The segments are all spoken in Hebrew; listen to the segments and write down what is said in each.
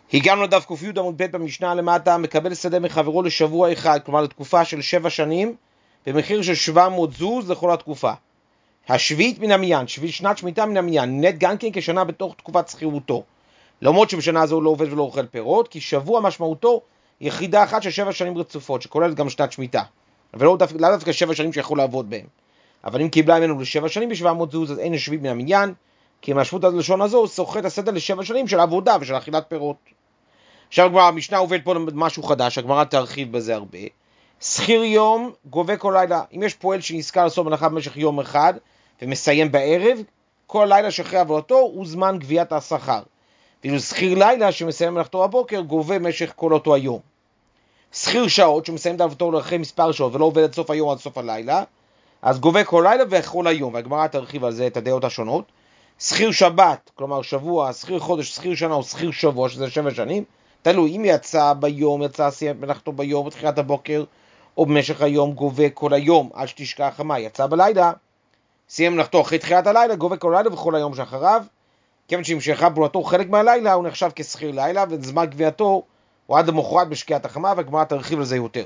הגענו לדף ק"י עמוד ב' במשנה למטה, מקבל שדה מחברו לשבוע אחד, כלומר לתקופה של 7 שנים, במחיר של 700 זוז לכל התקופה. השביעית מן המניין, שנת שמיטה מן המניין, נט גם כן כשנה בתוך תקופת שכירותו. למרות שבשנה הזו הוא לא עובד ולא אוכל פירות, כי שבוע משמעותו יחידה אחת של 7 שנים רצופות, שכוללת גם שנת שמיטה. ולא דווקא 7 שנים שיכול לעבוד בהם. אבל אם קיבלה ממנו ל7 שנים ב700 זוז, אז אין השביעית מן המניין, כי מהשבות הלשון הזו הוא סוחט השדה ל7 שנים של עבודה ושל אכילת פירות. עכשיו הגמרא, המשנה עובד פה משהו חדש, הגמרא תרחיב בזה הרבה. שכיר יום גובה כל לילה. אם יש פועל שנזכר לעשות מלאכה במשך יום אחד ומסיים בערב, כל לילה שאחרי עבודתו הוא זמן גביית השכר. ואילו שכיר לילה שמסיים מלאכתו בבוקר גובה במשך כל אותו היום. שכיר שעות שמסיים את עבודתו אחרי מספר שעות ולא עובד עד סוף היום עד סוף הלילה, אז גובה כל לילה וכל היום. והגמרא תרחיב על זה את הדעות השונות. שכיר שבת, כלומר שבוע, שכיר חודש, שכיר שנה או שכיר שבוע, שזה 7 שנים, תלוי, אם יצא ביום, יצא סיים מלאכתו ביום, בתחילת הבוקר, או במשך היום, גובה כל היום, עד שתשקע החמה. יצא בלילה, סיים מלאכתו אחרי תחילת הלילה, גובה כל לילה וכל היום שאחריו, כיוון שהמשכה פעולתו חלק מהלילה, הוא נחשב כשכיר לילה, וזמן גבייתו הוא עד למחרת בשקיעת החמה, והגמרא תרחיב על זה יותר.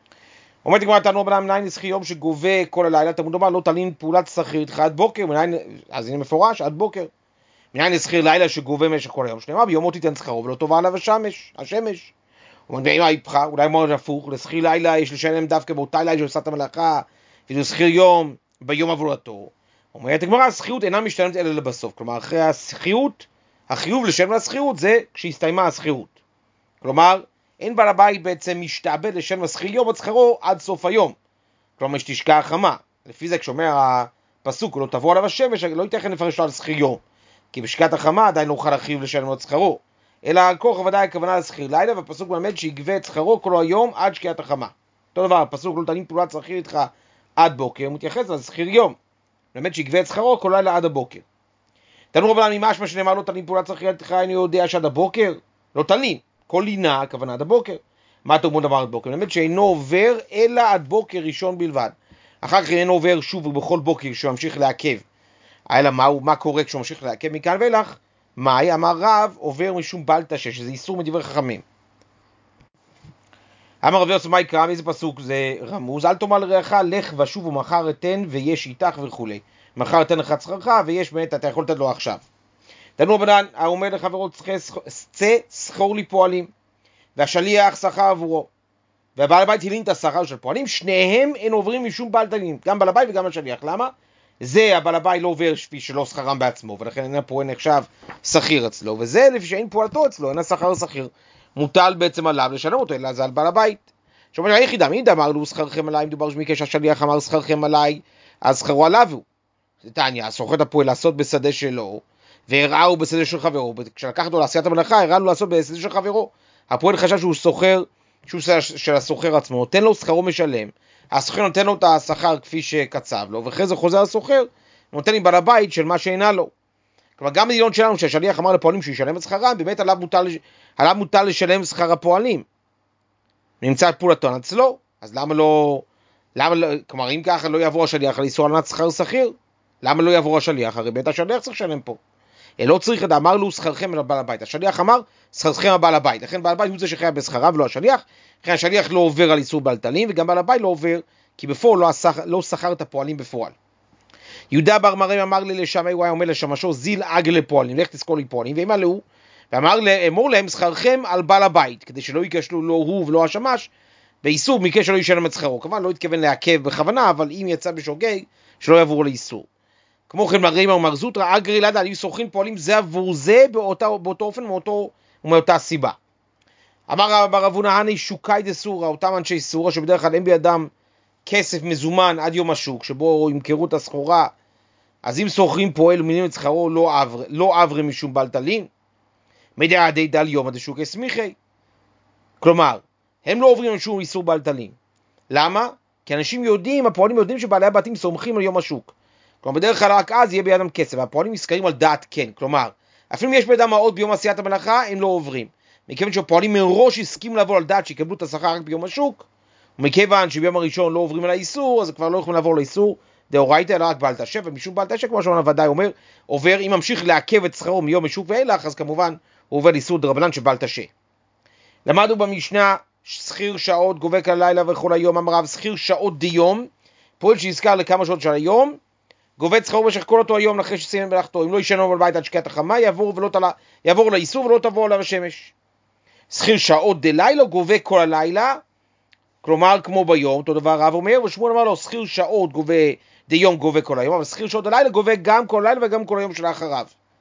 אומרת הגמרא, תנו רבנן, מניין שכיר יום שגובה כל הלילה, תלמוד לומר, לא תלין פעולת שכיר איתך עד בוקר, אז הנה מפורש, עד בוקר. מניין שכיר לילה שגובה במשך כל היום, שנאמר ביומו תיתן שכרו ולא טובה עליו השמש. אומרים, אולי מאוד הפוך, לשכיר לילה יש לשלם דווקא באותה לילה שעושה את המלאכה, ואילו שכיר יום ביום עבודתו. אומרת הגמרא, השכירות אינה משתלמת אלא לבסוף, כלומר אחרי השכירות, החיוב לשלם לשכירות זה כשהסתיימה השכירות. כלומר, אין בעל הבית בעצם משתעבד לשלם לשכיר יום עד שכרו עד סוף היום, כלומר שתשקע החמה. לפי זה כשאומר הפסוק, לא תבוא עליו השמש, לא ייתכן לפרש לו על שכיר יום, כי בשקעת החמה עדיין לא אוכל החיוב לשלם את שכרו, אלא על כוח ודאי הכוונה לשכיר לילה, והפסוק מלמד שיגבה את שכרו כל היום עד שקיעת החמה. אותו דבר, הפסוק לא תלין פעולת שכיר איתך עד בוקר, מתייחס לשכיר יום, מלמד שיגבה את שכרו כל לילה עד הבוקר. תנו רבנן, ממשמע שנאמר לא תלין פעולת שכיר איתך, אני יודע שעד הבוקר, לא תלין, כל לינה הכוונה עד הבוקר. מה תלמוד דבר עד בוקר? מלמד שאינו עובר אלא עד בוקר ראשון בלבד. אחר כך אינו עובר שוב ובכל בוקר שממשיך לעכב. אלא מה קורה כשהוא ממשיך לעכב מכאן ואילך? מאי? אמר רב, עובר משום בל תשע, שזה איסור מדברי חכמים. אמר רב יוסף, מה יקרא? מאיזה פסוק זה רמוז? אל תאמר לרעך, לך ושוב ומחר אתן ויש איתך וכו'. מחר אתן לך שכרך ויש באמת, אתה יכול לתת לו עכשיו. תנו רבנן, האומר לחברו, צא שכור לי פועלים, והשליח שכר עבורו, והבעל הבית הלין את השכר של פועלים, שניהם אין עוברים משום בעל תלין, גם בעל הבית וגם השליח. למה? זה הבעל הבית לא עובר לפי שלא שכרם בעצמו, ולכן אין הפועל נחשב שכיר אצלו, וזה לפי שאין פועלתו אצלו, אין השכר שכיר, מוטל בעצם עליו לשלם אותו, אלא זה על בעל הבית. שאומר, היחידה, מי אמר לו שכרכם עליי, מדובר שמיקש השליח אמר שכרכם עליי, אז שכרו עליו הוא. זה תניא, סוחט הפועל לעשות בשדה שלו, והראהו בשדה של חברו, כשלקח אותו לעשיית המלאכה, הראה לו לעשות בשדה של חברו. הפועל חשב שהוא סוחר, שהוא של הסוחר עצמו, נותן לו שכרו משלם, הסוחר נותן לו את השכר כפי שקצב לו, ואחרי זה חוזר הסוחר, נותן לי בעל הבית של מה שאינה לו. כלומר, גם בדילון שלנו, שהשליח אמר לפועלים שישלם את שכרם, באמת עליו מוטל לשלם שכר הפועלים. נמצא את פעולתו אצלו, אז למה לא, כלומר, אם ככה לא יעבור השליח על איסור הלנת שכר שכיר, למה לא יעבור השליח? הרי בית השליח צריך לשלם פה. לא צריך, אמר לו שכרכם על בעל הבית. השליח אמר שכרכם על בעל הבית. לכן בעל הבית הוא זה שחייב בשכרה ולא השליח. לכן השליח לא עובר על איסור בעל תלים, וגם בעל הבית לא עובר, כי בפועל לא שכר את הפועלים בפועל. יהודה בר מרם אמר לי לשמאי, הוא היה אומר לשמשו, זיל עגל לפועלים, לך תזכור לי פועלים, ואמר לו, ואמור להם שכרכם על בעל הבית, כדי שלא יקשלו לא הוא ולא השמש, באיסור מקרה שלא ישלם את שכרו. כמובן לא התכוון לעכב בכוונה, אבל אם יצא בשוגג, שלא יעבור לאיסור. כמו כן מראים ומר זוטרא, אגרי לדע, היו שוכרים פועלים זה עבור זה באותו אופן ומאותה סיבה. אמר רב הונא הני שוקאי דסורא, אותם אנשי סורא שבדרך כלל אין בידם כסף מזומן עד יום השוק, שבו ימכרו את הסחורה, אז אם שוכרים פועל ומינים את שכרו לא עברי משום בעל תלין, מדע די דל יום עד שוק הסמיכי. כלומר, הם לא עוברים משום איסור בעל תלין. למה? כי אנשים יודעים, הפועלים יודעים שבעלי הבתים סומכים על יום השוק. כלומר, בדרך כלל רק אז יהיה בידם כסף, והפועלים נזכרים על דעת כן. כלומר, אפילו אם יש בידם מעות ביום עשיית המלאכה, הם לא עוברים. מכיוון שהפועלים מראש הסכים לעבור על דעת שיקבלו את השכר רק ביום השוק, ומכיוון שביום הראשון לא עוברים על האיסור, אז כבר לא יכולים לעבור לאיסור דאורייתא, אלא רק בעל תשע, ומשום בעל תשע, כמו שאומר ודאי אומר, עובר, אם ממשיך לעכב את שכרו מיום השוק ואילך, אז כמובן הוא עובר איסור דרבנן של בל תשה. למדנו במשנה, שכיר שעות גובה כל הלילה וכל היום, אמר רב, שכיר שעות דיום, פועל שיזכר לכמה שעות של היום, גובה שכרו במשך כל אותו היום אחרי שסיים מלאכתו, אם לא ישנו בבית עד שקיעת החמה, יעבור לאיסור ולא תבוא עליו השמש. שכיר שעות דלילה גובה כל הלילה, כלומר כמו ביום, אותו דבר רב אומר, ושמואל אמר לו, שכיר שעות גובה דיום גובה כל היום, אבל שכיר שעות דלילה גובה גם כל הלילה וגם כל היום שלאחריו.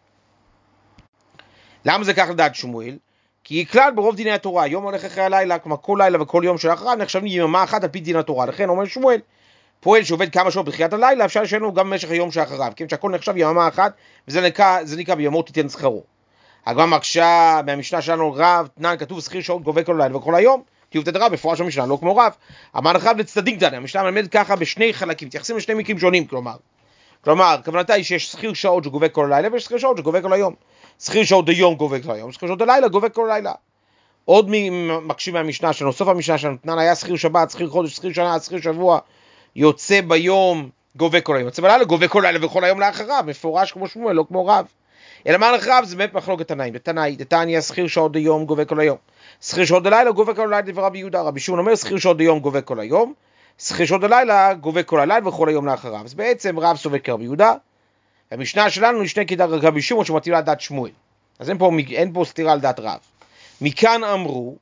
למה זה כך לדעת שמואל? כי כלל ברוב דיני התורה, היום הולך אחרי הלילה, כלומר כל לילה וכל יום שלאחריו נחשבים יממה אחת על פי דין התורה, לכן אומר שמואל, פועל שעובד כמה שעות בתחילת הלילה, אפשר לשלם לו גם במשך היום שאחריו, כי שהכל נחשב יממה אחת, וזה נקרא בימות תיתן שכרו. הגמרא מקשה מהמשנה שלנו רב, תנן כתוב שכיר שעות גובה כל הלילה וכל היום, תיוב תדרה בפורש במשנה, לא כמו רב. אמר לך לצדדים קטנים, המשנה מלמד ככה בשני חלקים, מתייחסים לשני מקרים שונים, כלומר, כוונתה היא שיש שכיר שעות שגובה כל הלילה, ויש שכיר שעות שגובה כל היום. שכיר שעות היום גובה כל היום, שכיר שעות הלילה גובה כל הלילה. עוד מקשים מהמשנה שלנו, סוף המשנה שלנו, תנן היה שכיר שבת, שכיר חודש, שכיר שנה, שכיר שבוע, יוצא ביום גובה כל היום, יוצא בלילה גובה כל לילה וכל היום לאחריו, מפורש כמו שמואל, לא כמו רב. אלא מה לך רב? זה באמת מחלוקת תנאים. דתניא שכיר שעות דיום גובה כל היום, שכיר שעות דלילה גובה כל הלילה, דבר רבי יהודה. רבי שמעון אומר שכיר שעות דיום גובה כל היום, שכיר שעות דלילה גובה כל הלילה וכל היום לאחריו. אז בעצם רב סובר כרבי יהודה, המשנה שלנו נשנה כדעת רבי שמעון שמתאים לה דעת שמואל. אז אין פה סתירה על דעת רב. מכאן אמרו,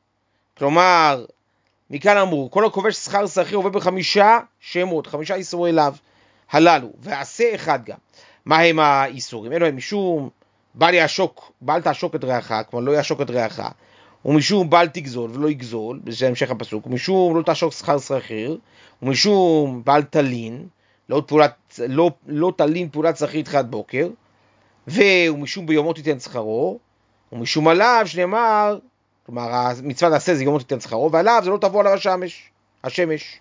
כל הכובש שכר שכיר עובר בחמישה שמות, 5 איסורי לאו הללו, ועשה אחד גם. מה הם האיסורים? אלו הם משום בל תעשוק את רעך, כלומר לא יעשוק את רעך, ומשום בל תגזול ולא יגזול, זה המשך הפסוק, ומשום לא תעשוק שכר שכיר, ומשום בל תלין, לא תלין פעולת שכיר תחילת בוקר, ומשום ביומו תיתן שכרו, ומשום עליו שנאמר, כלומר המצווה תעשה זה יומו תיתן שכרו, ועליו זה לא תבוא עליו השמש.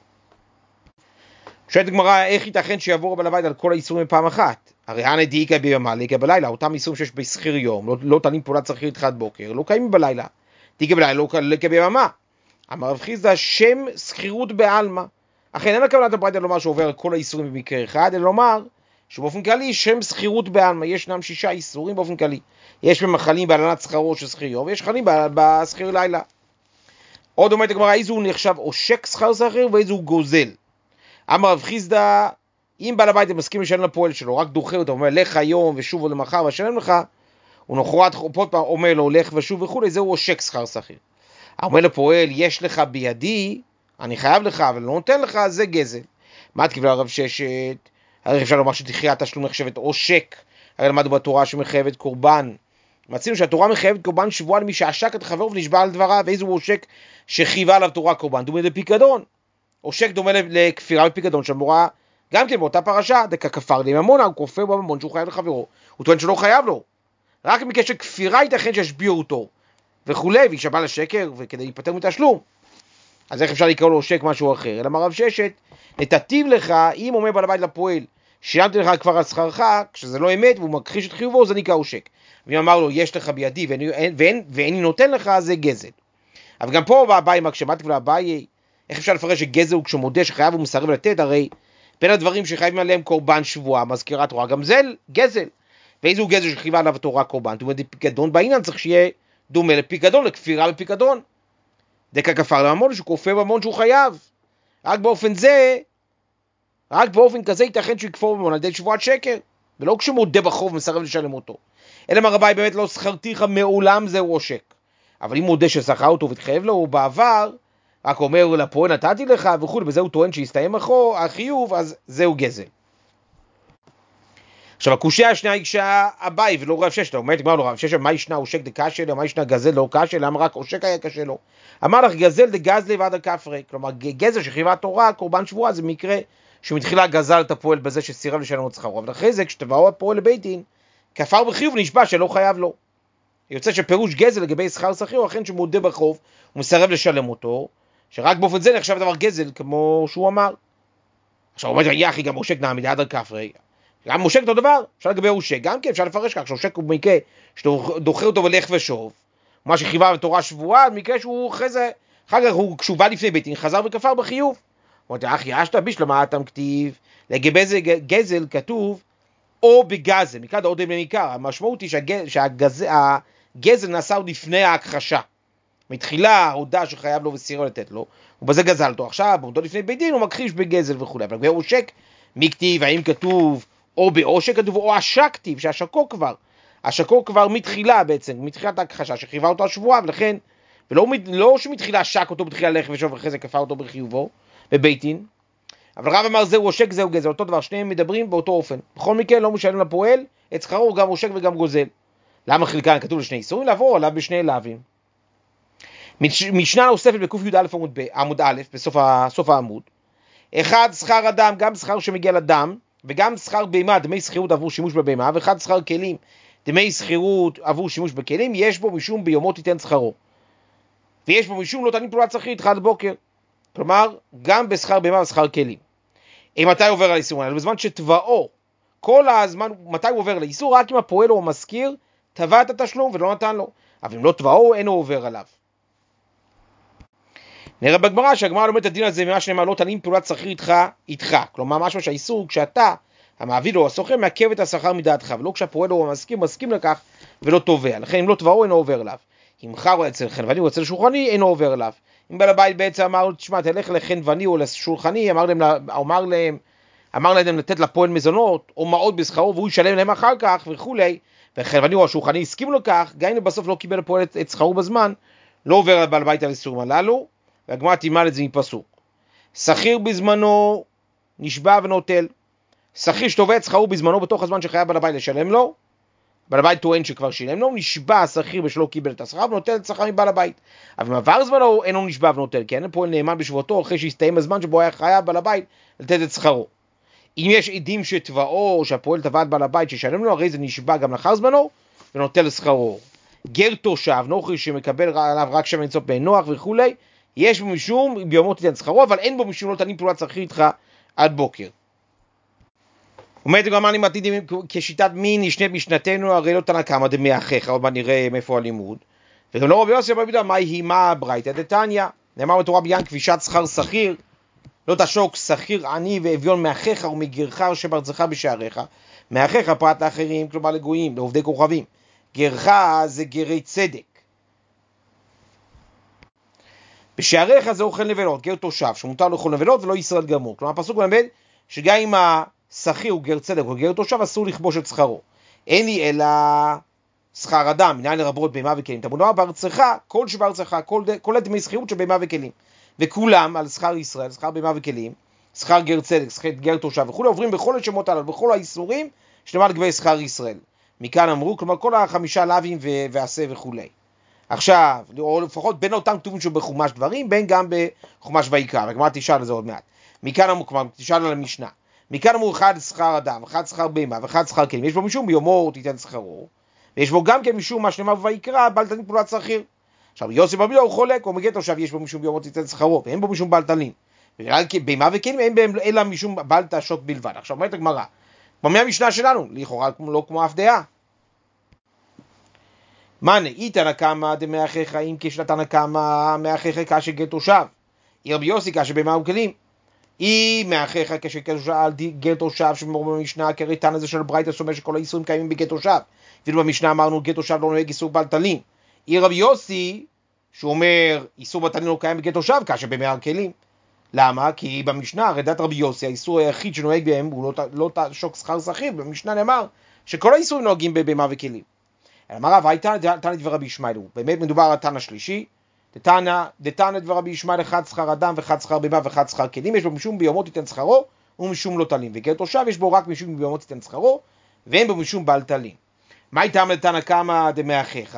שואלת הגמרא, איך ייתכן שיעבור בעל הבית על כל האיסורים פעם אחת? הרי הנה דאיכא ביומא לאיכא בלילה, אותם איסורים שיש בשכיר יום, לא תלין פעולת שכיר תחילת בוקר, לא קיימים בלילה. דאיכא בלילה לא לאיכא ביומא. אמר רב חיסדא, שם שכירות בעלמא. אכן אין הכוונת הברייתא לומר שעובר על כל האיסורים במקרה אחד, אלא לומר שבאופן כללי שם שכירות בעלמא, ישנם 6 איסורים באופן כללי. יש במחלים בהלנת שכרו של שכיר יום, ויש חלים בשכיר לילה. עוד אומרת הגמרא, איזה הוא נחשב עושק שכר שכיר ואיזה הוא גוזל. אמר רב חיסדא, אם בעל הבית מסכים לשלם לפועל שלו, רק דוחה אותו, אומר לך היום ושוב למחר ואשלם לך, ולמחרת עוד פעם אומר לו לך ושוב וכולי, זהו עושק שכר שכיר. אומר לפועל, יש לך בידי, אני חייב לך אבל לא נותן לך, זה גזל. מה תקבל הרב ששת? הרי אפשר לומר שדחיית תשלום נחשבת עושק, הרי למדנו בתורה שמחייבת קורבן. מצינו שהתורה מחייבת קורבן שבועה למי שעשק את חברו ונשבע על דבריו, ואיזה הוא עושק שחייבה עליו תורה קורבן, דומה לפיקדון. עושק דומה לכפירה בפיקדון שאמורה, גם כן באותה פרשה, ככפר לממונה, הוא כופר בממון שהוא חייב לחברו, הוא טוען שלא חייב לו. רק במקרה של כפירה ייתכן שישביעו אותו, וכולי, וישבע לשקר, וכדי להיפטר מתשלום. אז איך אפשר לקרוא לו עושק משהו אחר? אלא אמר רב ששת, נתתיב לך, אם אומר בעל הבית לפועל, שילמתי לך כבר על שכרך, כשזה לא אמת, והוא מכחיש את חיובו, זה נקרא עושק. ואם אמר לו, יש לך בידי, ואיני נותן לך, זה גזל. אבל גם פה באביי מקשמתי ולאביי, איך אפשר לפרש שגזל הוא כשמודה שחייב ומסרב לתת? הרי בין הדברים שחייבים עליהם קורבן שבועה, מזכירת תורה, גם זה גזל. ואיזו גזל שחייבה עליו התורה קורבן? זאת אומרת, פיקדון בעניין צריך שיהיה דומה לפיקדון, לכפירה בפיקדון. דקה כפר לממון שהוא כופר בממון שהוא חייב. רק באופן כזה ייתכן שהוא יכפור בממון על ידי שבועת שקר, ולא כשמודה בחוב ומסרב לשלם אותו. אלא מרביי באמת לא שכרתיך מעולם, זהו עושק. אבל אם מודה ששכר אותו והתחייב לו בעבר, רק אומר לפועל נתתי לך וכו', בזה הוא טוען שהסתיים החיוב, אז זהו גזל. עכשיו הקושיה השנייה היא כשהאביי ולא רב ששת, אומרת גמרא לו רב ששת, מה ישנה עושק דקשה לו, מה ישנה גזל לא קשה, למה רק עושק היה קשה לו? אמר לך גזל דגזלי ועד הכפרי, כלומר גזל שחייבה תורה, קורבן שבועה, זה מקרה שמתחילה גזל את הפועל בזה שסירב לשלם את שכרו, אבל אחרי זה כשתבואו הפועל לבית דין, כפר בחיוב ונשבע שלא חייב לו. יוצא שפירוש גזל לגבי שכר שכיר הוא אכן שמודה בחוב ומסרב לשלם אותו, שרק באופן זה נחשב דבר גזל כמו שהוא אמר. עכשיו הוא אומר, יחי גם עושק נעמיד עד הכפרי, גם עושק אותו דבר, אפשר לגבי עושק, גם כן אפשר לפרש כך, שעושק הוא במקרה שדוחה אותו ולך ושוב, מה שחיבה בתורה שבועה, במקרה שהוא אחרי זה, אחר כך כשהוא בא לפני בית דין, חזר וכפר בחיוב. הוא אומר, אחי, אשתא בשלמה אתם כתיב, לגבי זה גזל כתוב, או בגזל, מכאן עוד מעיקר, המשמעות היא שהגזל גזל נעשה עוד לפני ההכחשה. מתחילה הודעה שחייב לו וסירו לתת לו, ובזה גזל אותו. עכשיו, בעומדו לפני בית דין, הוא מכחיש בגזל וכו'. אבל בעושק, מי כתיב, האם כתוב, או בעושק כתוב, או עשק כתיב, שהשקו כבר. השקו כבר מתחילה בעצם, מתחילת ההכחשה, שחייבה אותו השבועה, ולכן, ולא שמתחילה עשק אותו בתחילה לך ושוב, אחרי זה כפה אותו בחיובו, בבית דין. אבל רב אמר זהו עושק, זהו גזל, אותו דבר, שניהם מדברים באותו אופן. בכל מקרה, לא משלם לפועל, את שכרו גם עושק וגם גוזל. למה חלקן כתוב לשני איסורים? לעבור עליו בשני לאווים. משנה נוספת בק"יא עמוד א', בסוף העמוד. אחד, שכר אדם, גם שכר שמגיע לדם, וגם שכר בהמה, דמי שכירות עבור שימוש בבהמה, ואחד שכר כלים, דמי שכירות עבור שימוש בכלים, יש בו משום ביומו תיתן שכרו. ויש בו משום לא תענית פעולת שכרית עד בוקר. כלומר, גם בשכר בהמה ושכר כלים. מתי עובר על איסור? בזמן שתבעו, כל הזמן, מתי הוא עובר לאיסור? רק אם הפועל או המזכיר תבע את התשלום ולא נתן לו. אבל אם לא תבעו, אינו עובר עליו. נראה בגמרא שהגמרא לומדת את הדין הזה ממה שנאמר לא תענית פעולת שכיר איתך. כלומר, משהו שהאיסור כשאתה, המעביד או הסוחר, מעכב את השכר מדעתך, ולא כשהפועל או המזכיר מסכים לכך ולא תובע. לכן אם לא תבעו, אינו עובר עליו. אם חר אצל חנווני או אצל שולחני, אינו עובר עליו. אם בעל הבית בעצם אמר, תשמע, תלך לחנווני או לשולחני, אמר להם לתת לפועל מזונות, או מעות בשכרו, והוא ישלם להם אחר כך, וכולי, וחנווני או השולחני הסכימו לכך, גם אם בסוף לא קיבל לפועל את שכרו בזמן, לא עובר על בעל הבית על איסורים הללו, והגמרא תלמד את זה מפסוק. שכיר בזמנו נשבע ונוטל. שכיר שתובע את שכרו בזמנו בתוך הזמן שחייב בעל הבית לשלם לו, בעל הבית טוען שכבר שילם לו, נשבע השכיר בשלא קיבל את השכר ונוטל את שכר מבעל הבית. אבל אם עבר זמנו אינו נשבע ונוטל, כי אין פועל נאמן בשבועתו אחרי שהסתיים הזמן שבו היה חייב בעל הבית לתת את שכרו. אם יש עדים שתבעו או שהפועל תבע את בעל הבית שישלם לו, הרי זה נשבע גם לאחר זמנו ונוטל שכרו. גר תושב, נוכרי שמקבל עליו רק שם למצוא בן נוח וכולי, יש בו משום ביומו תיתן שכרו, אבל אין בו משום לא תענית פעולת שכיר איתך עד בוקר. אומרת גם אני מתאים כשיטת מי נשנה משנתנו, הרי לא תנא קמא דמי אחיך, עוד מה נראה מאיפה הלימוד. וגם לא רבי יוסי רבי יהודה, מה הברייתא דתניא? נאמר בתורה בעניין כבישת שכר שכיר, לא תשוק שכיר עני ואביון מאחיך ומגרך אשר בארצך בשעריך. מאחיך פרט לאחרים, כלומר לגויים, לעובדי כוכבים. גרך זה גרי צדק. בשעריך זה אוכל נבלות, גר תושב, שמותר לאכול נבלות ולא ישראל גמור. כלומר הפסוק מלמד שגם אם השכיר הוא גר צדק או גר תושב, אסור לכבוש את שכרו. אין לי אלא שכר אדם, מניין לרבות בהמה וכלים. תמודע בארצך, כל שבארצך, כל דמי שכירות של בהמה וכלים. וכולם על שכר ישראל, שכר בהמה וכלים, שכר גר צדק, שכר גר תושב וכולי, עוברים בכל השמות הללו, בכל האיסורים, שנאמר לגבי שכר ישראל. מכאן אמרו, כלומר כל החמישה לאווים ועשה וכולי. עכשיו, או לפחות בין אותם כתובים שבחומש דברים, בין גם בחומש ויקרא, וכלומר תשאל על זה עוד מעט. מכאן אמרו, כלומר תשאל על המשנה. מכאן אמרו אחד שכר אדם, אחד שכר בהמה ואחד שכר כלים. יש בו משום ביומו תיתן שכרו, ויש בו גם כן משום מה שנאמר ויקרא, בעל תלין פעולת שכיר. עכשיו יוסי רבי יהודה הוא חולק, הוא מגן תושב, יש בו משום ביומו תיתן שכרו, ואין בו משום בעל תלין. בגלל בהמה וכלים אין בהם אלא משום בעל תעשוק בלבד. עכשיו אומרת הגמרא, כמו מהמשנה שלנו, לכאורה לא כמו אף דעה. מה נאי תנא קמא דמי אחיך, אם כשלה תנא קמא מאחיך כאשר גר תושב, רבי יוסי כאשר בהמה וכלים. אם מאחיך כאשר גר תושב שמאמר במשנה, כי הרי תנא זה של ברייתא שאומר שכל האיסורים קיימים בגר תושב, ואילו במשנה אמרנו גר תושב לא נוהג איסור בעל תלין. רבי יוסי שאומר איסור בעל תלין לא קיים בגר תושב כאשר בהמה וכלים. למה? כי במשנה הרי דעת רבי יוסי האיסור היחיד שנוהג בהם הוא לא תעשוק שכר שכיר. במשנה נאמר שכל האיסורים נוהגים בבהמה וכלים. אמר רב, תנא דבר רבי ישמעאל, באמת מדובר על תנא שלישי, דתנא דבר רבי ישמעאל, אחד שכר אדם ואחד שכר בהמה ואחד שכר כלים, יש בו משום ביומו תיתן שכרו ומשום לא תלין, וגר תושב יש בו רק משום ביומו תיתן שכרו ואין בו משום בעל תלין. מה איתם לתנא קמא דמי אחיך?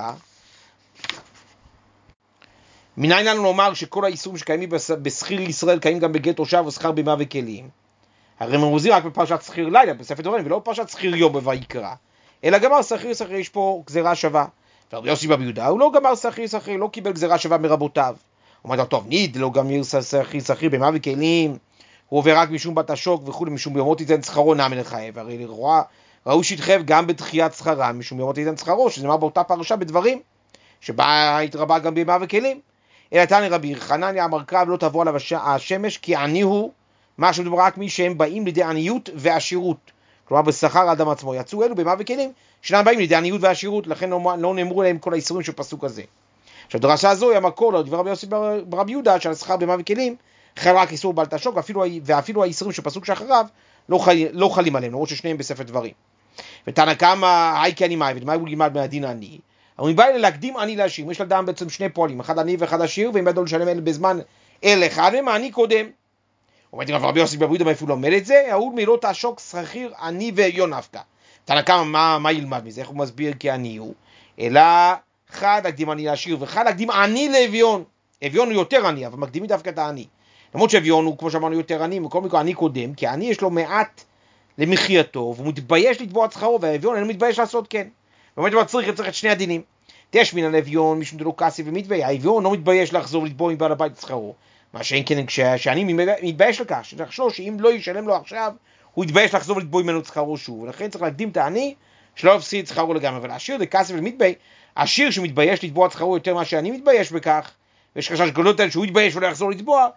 מניין לנו לומר שכל האיסורים שקיימים בשכיר ישראל קיימים גם בגר תושב ושכר בהמה וכלים? הרי מרוזים רק בפרשת שכיר לילה בספר דברים, ולא בפרשת שכיר יום בויקרא, אלא גמר שכיר יש פה גזירה שווה. ורבי יוסי רבי יהודה הוא לא גמר שכיר, לא קיבל גזירה שווה מרבותיו. הוא אומר, טוב, ניד לא גמר שכיר בהמה וכלים, הוא עובר רק משום בת השוק וכו', משום ביומו תיתן שכרו נמי לחייב. הרי ראו שיתחייב גם בתחיית שכרה משום ביומו תיתן שכרו, שזה נאמר באותה פרשה בדברים, שבה התרבה גם בהמה וכלים. אלא תנא רבי חנניה אמר קרב לא תבוא עליו השמש, כי עני הוא, מה שמדובר רק מי שהם באים לידי עניות ועשירות. כלומר בשכר האדם עצמו, יצאו אלו בהמה וכלים, שאינם באים לידי עניות ועשירות, לכן לא נאמרו להם כל האיסורים של פסוק הזה. עכשיו דרשה זו היא המקור לדבר רבי יוסי ברבי יהודה, שעל שכר בהמה וכלים, חל רק איסור בל תעשוק, ואפילו האיסורים של פסוק שאחריו, לא חלים עליהם, למרות ששניהם בספר דברים. ותנא קמא, היי כי אני מאי, ומה הוא לימד מהדין העני? אבל מבא אלה להקדים עני לעשיר, יש לאדם בעצם שני פועלים, אחד עני ואחד עשיר, ואם ידעו לשלם אלה בזמן אלה אחד מהם, העני קודם. אומרת אם רבי יוסי ברבי יהודה מאיפה הוא לומד את זה? ההוא מלא תעשוק שכיר עני ואביון נפקא. תנא קמא מה ילמד מזה? איך הוא מסביר כי עני הוא? אלא אחד להקדים עני לעשיר, ואחד להקדים עני לאביון. אביון הוא יותר עני, אבל מקדימים דווקא את העני. למרות שאביון הוא, כמו שאמרנו, יותר עני, מכל מקרה עני קודם, כי העני יש לו מעט למחייתו, והוא מתבייש לתבוע את שכרו, והאביון אינו מתבייש לעשות כן. באמת הוא צריך את שני הדינים. תשמין על אביון, משום דלא כסי ומתבייש. האביון לא מתבייש לחזור לתבוע מבעל הבית את שכרו. מה שאין כן, כשאני מתבייש לכך, שתחשוש שאם לא ישלם לו עכשיו, הוא יתבייש לחזור לתבוע ממנו את שכרו שוב. ולכן צריך להקדים את העני, שלא יפסיד את שכרו לגמרי. אבל העשיר דקסי ומתבייש, העשיר שמתבייש לתבוע את שכרו יותר מה שאני מתבייש בכך, ויש חשש גדול שהוא יתבייש ולא יחזור לתבוע,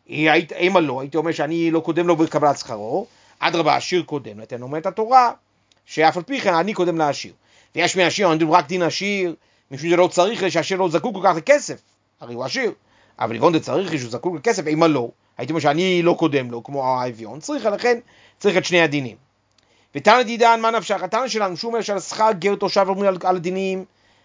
אימה לא, הייתי אומר שאני לא קודם לו בקבלת שכרו, אדרבה, העשיר קודם, לתן אומרת התורה, שאף על פי כן אני קודם לעשיר. ויש מהעשיר, אני רק דין עשיר, משום שלא צריך, שהעשיר לא זקוק כל כך לכסף, הרי הוא עשיר, אבל לבון זה צריך, שהוא זקוק לכסף, אימה לא, הייתי אומר שאני לא קודם לו, כמו האביון, צריך, לכן צריך את שני הדינים. ותנא דידן, מה נפשך? התנא שלנו, שהוא אומר שעל שכר גר תושב אומרים על הדינים,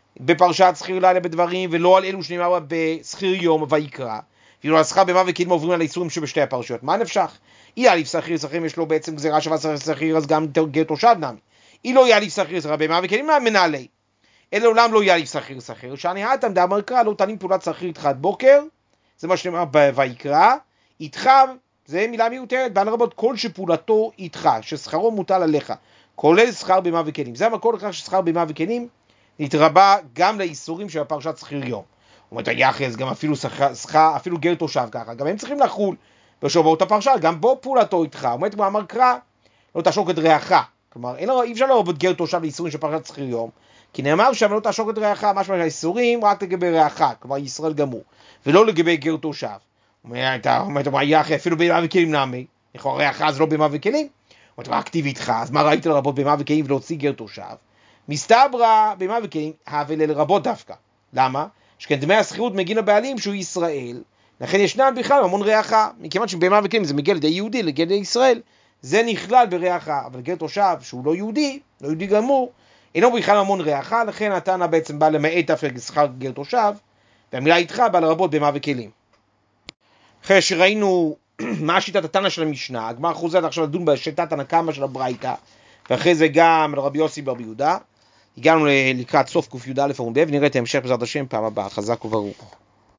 בפרשת שכיר לילה בדברים, ולא על אלו שנאמר בשכיר יום ויקרא. ואילו על שכר בהמה וכלים עוברים על האיסורים שבשתי הפרשיות. מה נפשך? אי יאליף שכיר, שכיר יש לו בעצם גזירה שווה שכיר, אז גם גר תושב נמי. אי לא יאליף שכיר, שכיר בהמה וכלים מנהלי. אלא עולם לא יאליף שכיר, שכיר. שאני האתם דאמר קרא, לא תנים פעולת שכיר איתך עד בוקר, זה מה שנאמר ויקרא, איתך, זה מילה מיותרת, בעל רבות כל שפעולתו איתך, ששכרו מוטל עליך, כולל שכר בהמה וכלים. זה המקור לכך ששכר בהמה וכלים נתרבה גם לאיסורים של הפרשת שכיר יום. הוא אומר, יחס, גם אפילו גר תושב ככה, גם הם צריכים לחול בשבועות הפרשה, גם בו פעולתו איתך. הוא אומר, כמו אמר קרא, לא תעשוק את רעך. כלומר, אי אפשר לרבות גר תושב לאיסורים של פרשת שכיר יום, כי נאמר שם לא תעשוק את רעך, משמע שהאיסורים רק לגבי רעך, כלומר ישראל גמור, ולא לגבי גר תושב. הוא אומר, יחס, אפילו בהמה וכלים נעמי, לכאורה רעך אז לא בהמה וכלים. הוא אומר, אקטיב איתך, אז מה ראית לרבות בהמה וכלים ולהוציא גר תושב? מסתברא בהמה וכלים, הווה לרבות דווקא. למה? שכן דמי השכירות מגיעים לבעלים שהוא ישראל, לכן ישנם בכלל המון רעך, מכיוון שבהמה וכלים זה מגיע לידי יהודי, לידי ישראל, זה נכלל ברעך, אבל גר תושב שהוא לא יהודי גמור, אינו בכלל המון רעך, לכן התנא בעצם בא למעט דווקא שכר גר תושב, והמילה איתך בא לרבות בהמה וכלים. אחרי שראינו מה שיטת התנא של המשנה, הגמרא חוזרת עכשיו לדון בשיטת תנא קמא של הברייתא, ואחרי זה גם לרבי יוסי ברבי יהודה. הגענו לקראת סוף ק"יא עמוד ב', ונראה את ההמשך בעזרת השם פעם הבאה. חזק וברוך.